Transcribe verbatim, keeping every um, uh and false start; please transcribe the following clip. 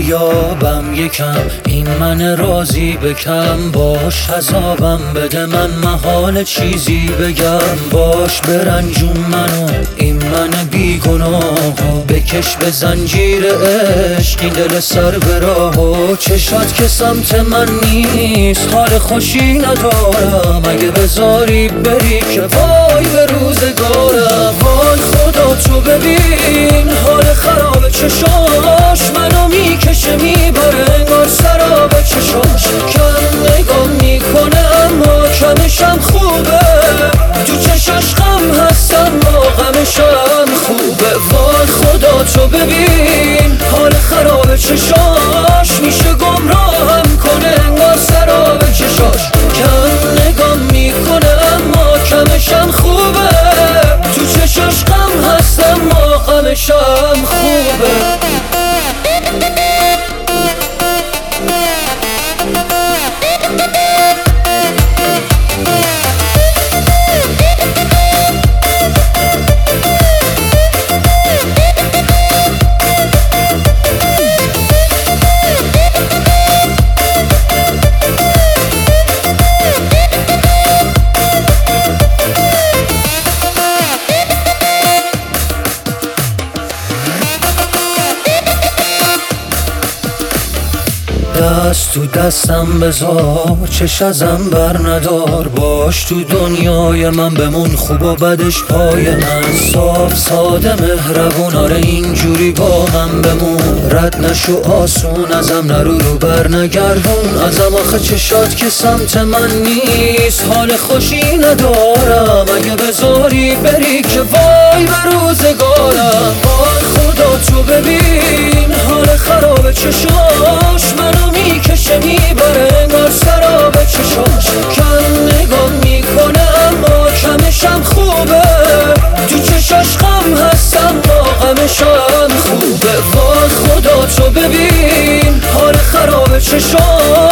بیابم یکم، این من راضی بکم. باش عذابم بده من محال چیزی بگم. باش برنجون منو این من بیگناهو، بکش به زنجیر عشق این دل سر به راهو. چشات که سمت من نیست حال خوشی ندارم، اگه بذاری بری که وای به روزگارم. وای خدا تو ببین حال خراب چشاش، منو میکشه میبره انگار سراب چشاش. کم نگاه میکنه اما کمشم خوبه، تو چشاش غم هست اما غمشم خوبه. وای خدا تو ببین حال خراب چشاش، میشه گمراهم کنه انگار سراب چشاش. کم نگاه میکنه اما کمشم خوبه، تو چشاش غم هست اما غمشم خوبه. دست تو دستم بذار، چش ازم بر ندار. باش تو دنیای من بمون، خوب و بدش پای من. صاف ساده مهربون، آره اینجوری با من بمون. رد نشو آسون ازم، نرو رو بر نگردون ازم. آخه چشات که سمت من نیست حال خوشی ندارم، اگه بذاری بری که وای به روزگارم. وای خدا تو ببین حال خراب چشاش، منو میکشه میبره انگار سراب چشاش. کم نگاه میکنه اما کمشم خوبه، تو چشاش غم هست اما غمشم خوبه. وای خدا تو ببین حال خراب چشاش،